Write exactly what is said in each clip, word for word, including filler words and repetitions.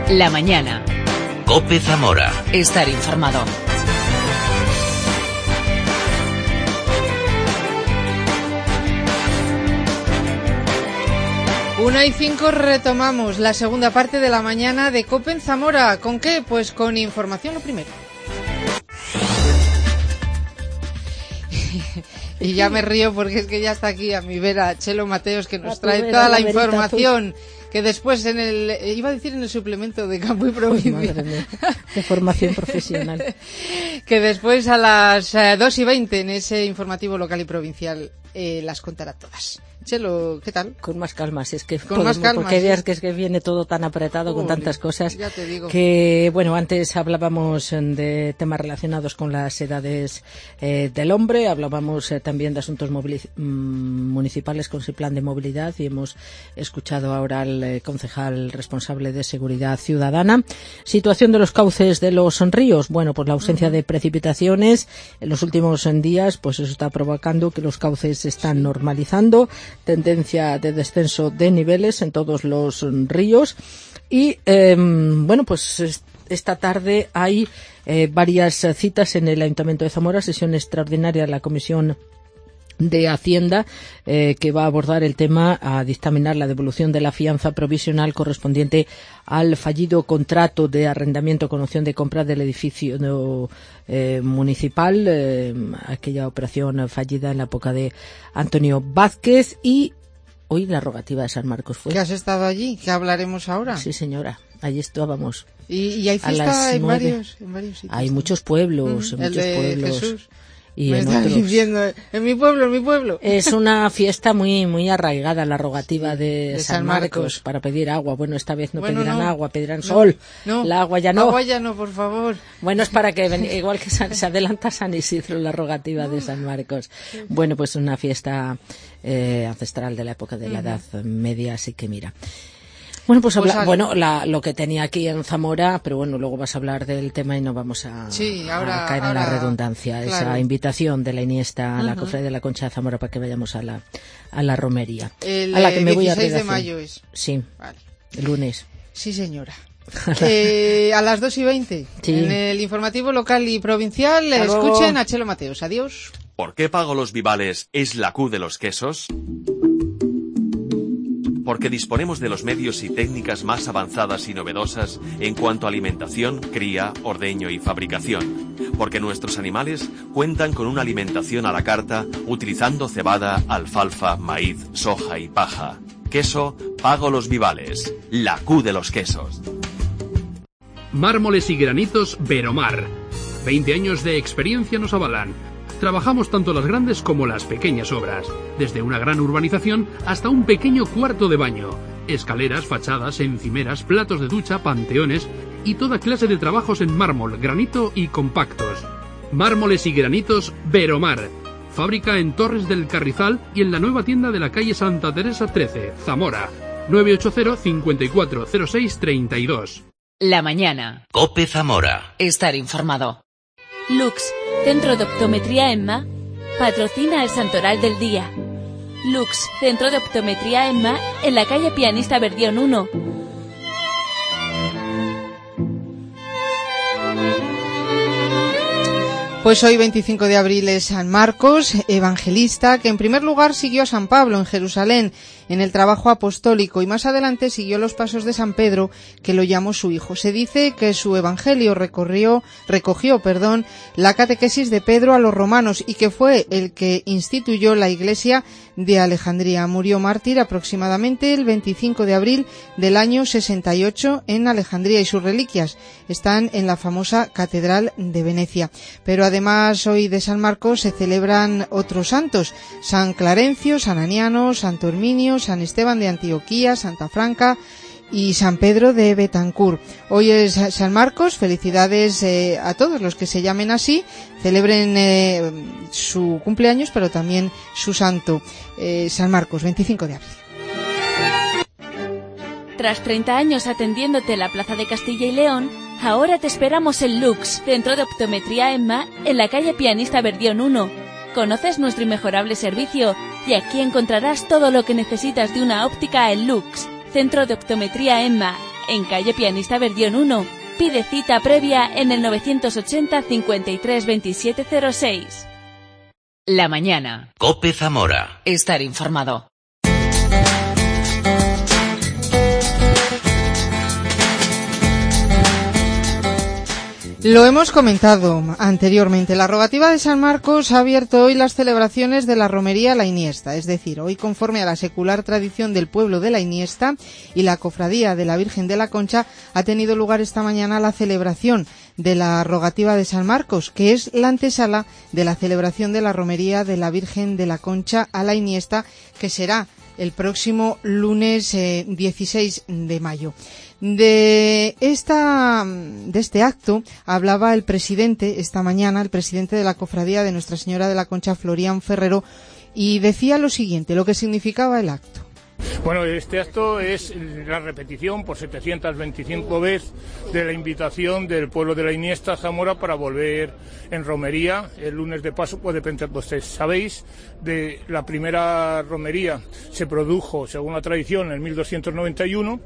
La mañana. COPE Zamora. Estar informado. Una y cinco retomamos la segunda parte de la mañana de COPE en Zamora. ¿Con qué? Pues con información lo primero. Y ya me río porque es que ya está aquí a mi vera Chelo Mateos, que nos trae toda la información que después en el, iba a decir en el suplemento de Campo y Provincia, de formación profesional, que después a las eh, dos y veinte en ese informativo local y provincial eh, las contará todas. Chelo, ¿qué tal? Con más calma, si es que con más calma, porque sí. veas que es que viene todo tan apretado. Uy, con tantas cosas. Ya te digo. Que bueno, antes hablábamos de temas relacionados con las edades eh, del hombre, hablábamos eh, también de asuntos municipales con su plan de movilidad y hemos escuchado ahora al eh, concejal responsable de Seguridad Ciudadana. Situación de los cauces de los ríos. Bueno, pues la ausencia uh-huh. de precipitaciones en los últimos días, pues eso está provocando que los cauces se están sí. normalizando. Tendencia de descenso de niveles en todos los ríos y eh, bueno, pues esta tarde hay eh, varias citas en el Ayuntamiento de Zamora, sesión extraordinaria de la Comisión de Hacienda eh, que va a abordar el tema a dictaminar la devolución de la fianza provisional correspondiente al fallido contrato de arrendamiento con opción de compra del edificio no, eh, municipal, eh, aquella operación fallida en la época de Antonio Vázquez. Y hoy la rogativa de San Marcos fue. ¿Que has estado allí? ¿Que hablaremos ahora? Sí, señora, allí estábamos. ¿Y, y hay fiesta en varios, en varios sitios? Hay muchos pueblos, mm, en muchos el de pueblos. Jesús. Y me en están otros. diciendo, en mi pueblo, en mi pueblo. Es una fiesta muy muy arraigada, la rogativa sí, de, de San, San Marcos, Marcos para pedir agua. Bueno, esta vez no bueno, pedirán no, agua, pedirán no, sol. No, la agua ya no. Agua ya no, por favor. Bueno, es para que, ven, igual que San, se adelanta San Isidro, la rogativa de San Marcos. Bueno, pues una fiesta eh, ancestral de la época de la Edad Media, así que mira. Bueno, pues, habla, pues bueno, la, lo que tenía aquí en Zamora, pero bueno, luego vas a hablar del tema y no vamos a, sí, ahora, a caer ahora, en la redundancia. Claro. Esa invitación de la Iniesta a uh-huh. la Cofradía de la Concha de Zamora para que vayamos a la, a la romería. El a la que me voy a dieciséis de mayo es. Sí, vale. El lunes. Sí, señora. eh, a las dos y veinte, sí. en el informativo local y provincial, Hasta escuchen luego. a Chelo Mateos. Adiós. ¿Por qué Pago Los Vivales es la Q de los quesos? Porque disponemos de los medios y técnicas más avanzadas y novedosas en cuanto a alimentación, cría, ordeño y fabricación. Porque nuestros animales cuentan con una alimentación a la carta utilizando cebada, alfalfa, maíz, soja y paja. Queso Pago Los Vivales, la Q de los quesos. Mármoles y granitos Veromar. veinte años de experiencia nos avalan. Trabajamos tanto las grandes como las pequeñas obras, desde una gran urbanización hasta un pequeño cuarto de baño, escaleras, fachadas, encimeras, platos de ducha, panteones y toda clase de trabajos en mármol, granito y compactos. Mármoles y granitos Veromar. Fábrica en Torres del Carrizal y en la nueva tienda de la calle Santa Teresa trece, Zamora. nueve ocho cero, cinco cuatro cero seis, tres dos. La mañana. COPE Zamora. Estar informado. Lux, Centro de Optometría Emma, patrocina el Santoral del Día. Lux, Centro de Optometría Emma, en la calle Pianista Verdión uno. Pues hoy, veinticinco de abril, es San Marcos, evangelista, que en primer lugar siguió a San Pablo en Jerusalén, en el trabajo apostólico, y más adelante siguió los pasos de San Pedro, que lo llamó su hijo. Se dice que su evangelio recorrió, recogió perdón, la catequesis de Pedro a los romanos y que fue el que instituyó la iglesia de Alejandría. Murió mártir aproximadamente el veinticinco de abril del año sesenta y ocho en Alejandría, y sus reliquias están en la famosa Catedral de Venecia. Pero además hoy de San Marcos se celebran otros santos: San Clarencio, San Aniano, Santo Herminio, San Esteban de Antioquía, Santa Franca y San Pedro de Betancur. Hoy es San Marcos, felicidades eh, a todos los que se llamen así, celebren eh, su cumpleaños, pero también su santo, eh, San Marcos, veinticinco de abril. Tras treinta años atendiéndote en la Plaza de Castilla y León, ahora te esperamos en Lux, Centro de Optometría Emma, en la calle Pianista Verdión uno. Conoces nuestro inmejorable servicio y aquí encontrarás todo lo que necesitas de una óptica en Lux, Centro de Optometría Emma, en calle Pianista Verdión uno. Pide cita previa en el novecientos ochenta cincuenta y tres veintisiete cero seis. La mañana. COPE Zamora. Estar informado. Lo hemos comentado anteriormente. La rogativa de San Marcos ha abierto hoy las celebraciones de la romería La Iniesta, es decir, hoy conforme a la secular tradición del pueblo de La Iniesta y la cofradía de la Virgen de la Concha ha tenido lugar esta mañana la celebración de la rogativa de San Marcos, que es la antesala de la celebración de la romería de la Virgen de la Concha a La Iniesta, que será el próximo lunes eh, dieciséis de mayo. De esta, de este acto hablaba el presidente esta mañana, el presidente de la cofradía de Nuestra Señora de la Concha, Florian Ferrero, y decía lo siguiente, lo que significaba el acto. Bueno, este acto es la repetición por setecientas veinticinco veces de la invitación del pueblo de La Iniesta a Zamora para volver en romería el lunes de Pascua de Pentecostés. Sabéis, de la primera romería se produjo, según la tradición, en mil doscientos noventa y uno.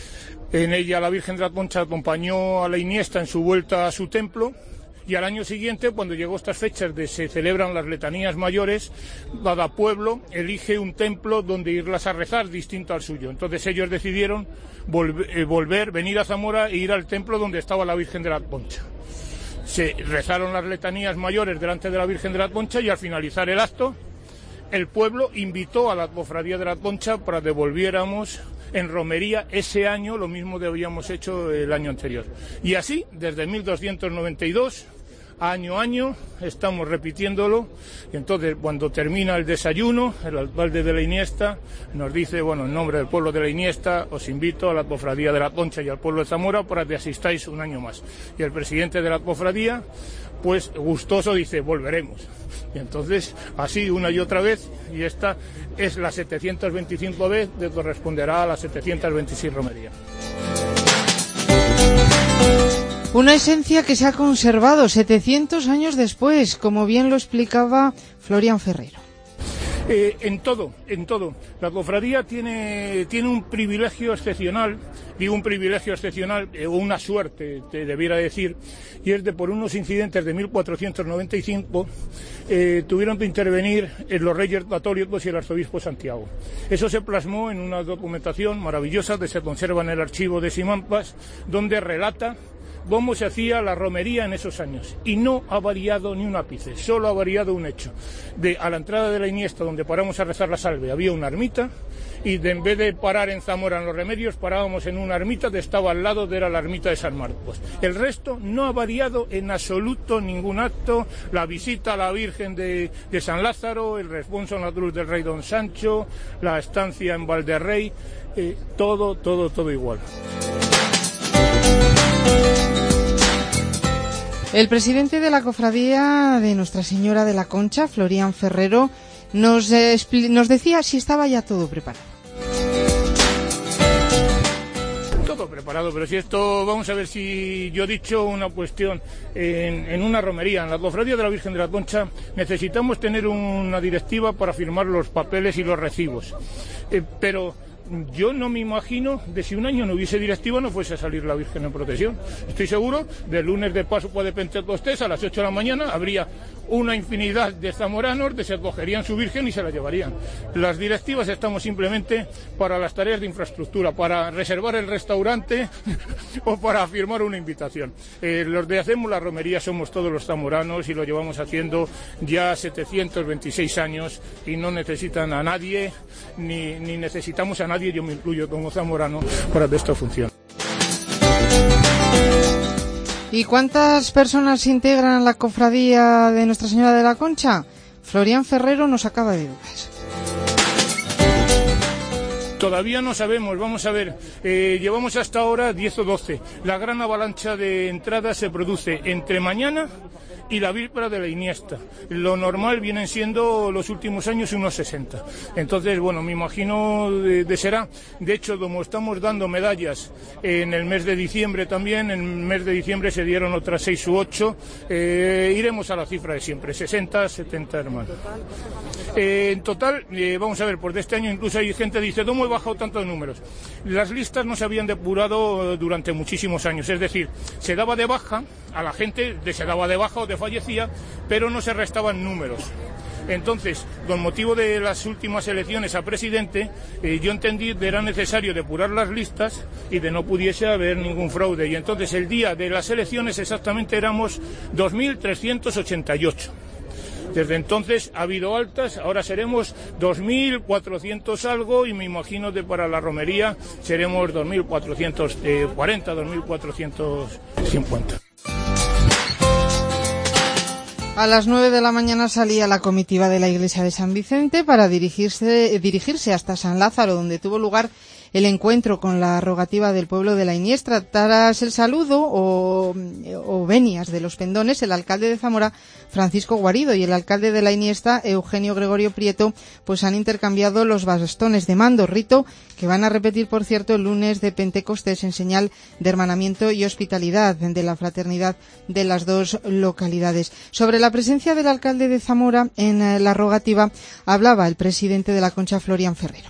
En ella la Virgen de la Concha acompañó a La Iniesta en su vuelta a su templo. Y al año siguiente, cuando llegó estas fechas de se celebran las letanías mayores, cada pueblo elige un templo donde irlas a rezar distinto al suyo. Entonces ellos decidieron volver, eh, volver venir a Zamora e ir al templo donde estaba la Virgen de la Concha. Se rezaron las letanías mayores delante de la Virgen de la Concha y al finalizar el acto, el pueblo invitó a la cofradía de la Concha para que devolviéramos en romería ese año lo mismo que habíamos hecho el año anterior. Y así, desde mil doscientos noventa y dos, año a año, estamos repitiéndolo. Y entonces, cuando termina el desayuno, el alcalde de La Iniesta nos dice, bueno, en nombre del pueblo de La Iniesta, os invito a la cofradía de la Concha y al pueblo de Zamora para que asistáis un año más. Y el presidente de la cofradía, pues gustoso, dice, volveremos. Y entonces, así una y otra vez, y esta es la setecientas veinticinco vez que corresponderá a la setecientas veintiséis romería. Una esencia que se ha conservado setecientos años después, como bien lo explicaba Florian Ferrero. Eh, en todo, en todo. La cofradía tiene, tiene un privilegio excepcional, digo un privilegio excepcional, o eh, una suerte, te debiera decir, y es de por unos incidentes de mil cuatrocientos noventa y cinco, eh, tuvieron que intervenir en los reyes católicos y el arzobispo Santiago. Eso se plasmó en una documentación maravillosa que se conserva en el archivo de Simampas, donde relata cómo se hacía la romería en esos años, y no ha variado ni un ápice, solo ha variado un hecho. De, a la entrada de La Iniesta, donde paramos a rezar la salve, había una ermita, y de, en vez de parar en Zamora en los Remedios, parábamos en una ermita que estaba al lado, de era la ermita de San Marcos. El resto no ha variado en absoluto ningún acto, la visita a la Virgen de, de San Lázaro, el responso en la cruz del Rey Don Sancho, la estancia en Valderrey, eh, todo, todo, todo igual. El presidente de la cofradía de Nuestra Señora de la Concha, Florian Ferrero, nos, eh, nos decía si estaba ya todo preparado. Todo preparado, pero si esto, vamos a ver si yo he dicho una cuestión, en, en una romería, en la cofradía de la Virgen de la Concha, necesitamos tener una directiva para firmar los papeles y los recibos, eh, pero yo no me imagino de si un año no hubiese directiva no fuese a salir la Virgen en procesión. Estoy seguro, del lunes de Pascua de Pentecostés a las ocho de la mañana habría una infinidad de zamoranos que se cogerían su Virgen y se la llevarían. Las directivas estamos simplemente para las tareas de infraestructura, para reservar el restaurante o para firmar una invitación. Eh, los de hacemos la romería somos todos los zamoranos y lo llevamos haciendo ya setecientos veintiséis años y no necesitan a nadie, ni, ni necesitamos a nadie, yo me incluyo como zamorano, para que esto funcione. ¿Y cuántas personas integran la cofradía de Nuestra Señora de la Concha? Florian Ferrero nos acaba de dudas. Todavía no sabemos, vamos a ver, eh, llevamos hasta ahora diez o doce. La gran avalancha de entradas se produce entre mañana y la víspera de La Iniesta. Lo normal vienen siendo los últimos años unos sesenta. Entonces, bueno, me imagino de, de será. De hecho, como estamos dando medallas en el mes de diciembre también, en el mes de diciembre se dieron otras seis u ocho, eh, iremos a la cifra de siempre, sesenta, setenta hermanos. Eh, en total, eh, vamos a ver, pues de este año incluso hay gente que dice, ¿cómo bajado tanto de números. Las listas no se habían depurado durante muchísimos años, es decir, se daba de baja a la gente, se daba de baja o de fallecía, pero no se restaban números. Entonces, con motivo de las últimas elecciones a presidente, eh, yo entendí que era necesario depurar las listas y de no pudiese haber ningún fraude. Y entonces el día de las elecciones exactamente éramos dos mil trescientos ochenta y ocho. Desde entonces ha habido altas, ahora seremos dos mil cuatrocientos algo y me imagino que para la romería seremos dos mil cuatrocientos cuarenta, dos mil cuatrocientos cincuenta. A las nueve de la mañana salía la comitiva de la iglesia de San Vicente para dirigirse, dirigirse hasta San Lázaro, donde tuvo lugar el encuentro con la rogativa del pueblo de la Iniestra. Tras el saludo o, o venias de los pendones, el alcalde de Zamora, Francisco Guarido, y el alcalde de la Iniesta, Eugenio Gregorio Prieto, pues han intercambiado los bastones de mando, rito que van a repetir, por cierto, el lunes de Pentecostés en señal de hermanamiento y hospitalidad de la fraternidad de las dos localidades. Sobre la presencia del alcalde de Zamora en la rogativa hablaba el presidente de la Concha, Florian Ferrero.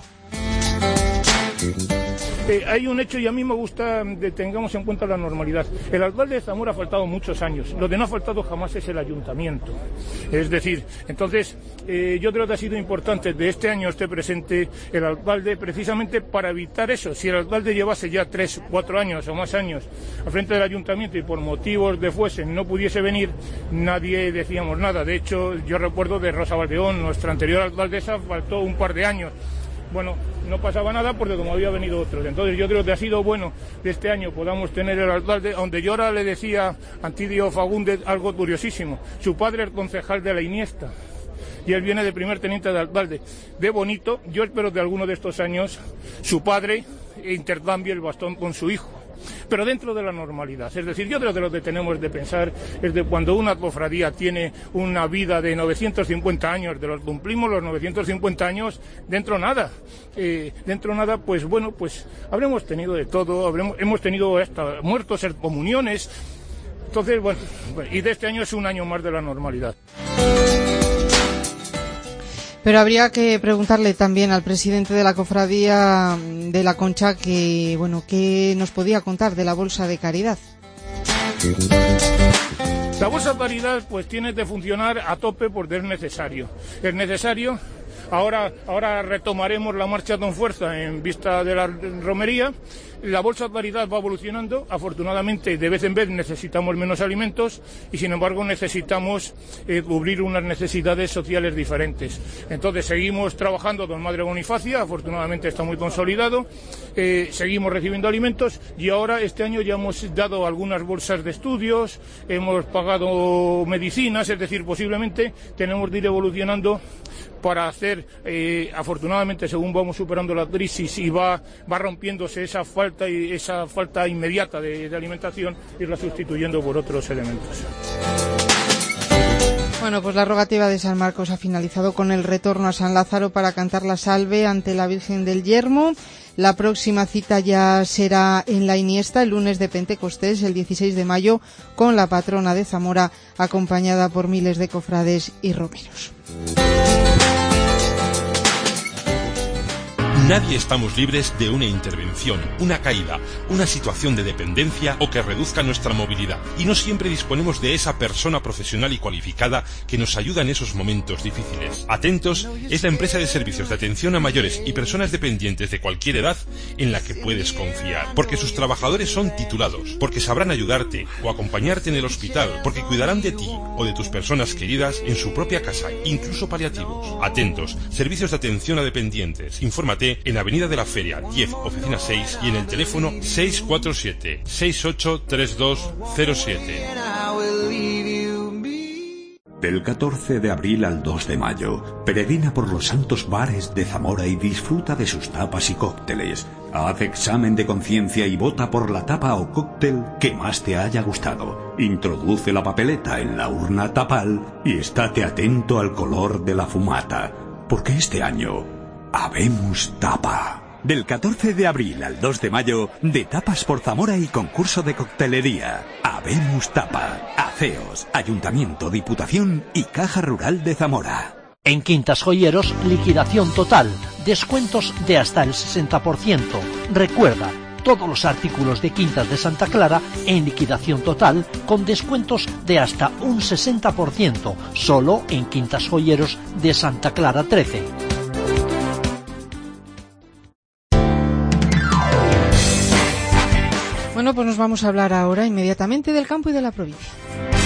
Eh, hay un hecho y a mí me gusta que tengamos en cuenta la normalidad. El alcalde de Zamora ha faltado muchos años. Lo que no ha faltado jamás es el ayuntamiento. Es decir, entonces eh, yo creo que ha sido importante de este año esté presente el alcalde precisamente para evitar eso. Si el alcalde llevase ya tres, cuatro años o más años al frente del ayuntamiento y por motivos de fuese no pudiese venir, nadie decíamos nada. De hecho, yo recuerdo de Rosa Valdeón, nuestra anterior alcaldesa, faltó un par de años. Bueno, no pasaba nada porque como había venido otros. Entonces yo creo que ha sido bueno que este año podamos tener el alcalde, donde yo ahora le decía a Antidio Fagundes algo curiosísimo. Su padre es concejal de la Iniesta y él viene de primer teniente de alcalde. De bonito, yo espero que alguno de estos años su padre intercambie el bastón con su hijo, pero dentro de la normalidad. Es decir, yo creo que lo que tenemos de pensar es de cuando una cofradía tiene una vida de novecientos cincuenta años, de los cumplimos los novecientos cincuenta años, dentro nada. Eh, dentro nada, pues bueno, pues habremos tenido de todo, habremos, hemos tenido hasta muertos, comuniones. Entonces, bueno, y de este año es un año más de la normalidad. Pero habría que preguntarle también al presidente de la cofradía de la Concha que, bueno, qué nos podía contar de la bolsa de caridad. La bolsa de caridad pues tiene que funcionar a tope porque es necesario. Es necesario. Ahora, ahora retomaremos la marcha con fuerza en vista de la romería. La bolsa de caridad va evolucionando. Afortunadamente, de vez en vez necesitamos menos alimentos y, sin embargo, necesitamos eh, cubrir unas necesidades sociales diferentes. Entonces, seguimos trabajando con Madre Bonifacia. Afortunadamente, está muy consolidado. Eh, seguimos recibiendo alimentos y ahora, este año, ya hemos dado algunas bolsas de estudios, hemos pagado medicinas, es decir, posiblemente tenemos que ir evolucionando para hacer, eh, afortunadamente, según vamos superando la crisis y va, va rompiéndose esa falta y esa falta inmediata de, de alimentación, irla sustituyendo por otros elementos. Bueno, pues la rogativa de San Marcos ha finalizado con el retorno a San Lázaro para cantar la salve ante la Virgen del Yermo. La próxima cita ya será en la Iniesta, el lunes de Pentecostés, el dieciséis de mayo, con la patrona de Zamora, acompañada por miles de cofrades y romeros. Nadie estamos libres de una intervención, una caída, una situación de dependencia o que reduzca nuestra movilidad. Y no siempre disponemos de esa persona profesional y cualificada que nos ayuda en esos momentos difíciles. Atentos es la empresa de servicios de atención a mayores y personas dependientes de cualquier edad en la que puedes confiar. Porque sus trabajadores son titulados, porque sabrán ayudarte o acompañarte en el hospital, porque cuidarán de ti o de tus personas queridas en su propia casa, incluso paliativos. Atentos, servicios de atención a dependientes. Infórmate en Avenida de la Feria diez, Oficina seis y en el teléfono seis cuatro siete, seis ocho tres dos cero siete. Del catorce de abril al dos de mayo, peregrina por los santos bares de Zamora y disfruta de sus tapas y cócteles. Haz examen de conciencia y vota por la tapa o cóctel que más te haya gustado. Introduce la papeleta en la urna tapal y estate atento al color de la fumata, porque este año habemos tapa. Del catorce de abril al dos de mayo, de tapas por Zamora y concurso de coctelería. Habemos tapa. Aceos, Ayuntamiento, Diputación y Caja Rural de Zamora. En Quintas Joyeros, liquidación total. descuentos de hasta el sesenta por ciento. Recuerda, todos los artículos de Quintas de Santa Clara en liquidación total con descuentos de hasta un sesenta por ciento, solo en Quintas Joyeros de Santa Clara trece. Bueno, pues nos vamos a hablar ahora inmediatamente del campo y de la provincia.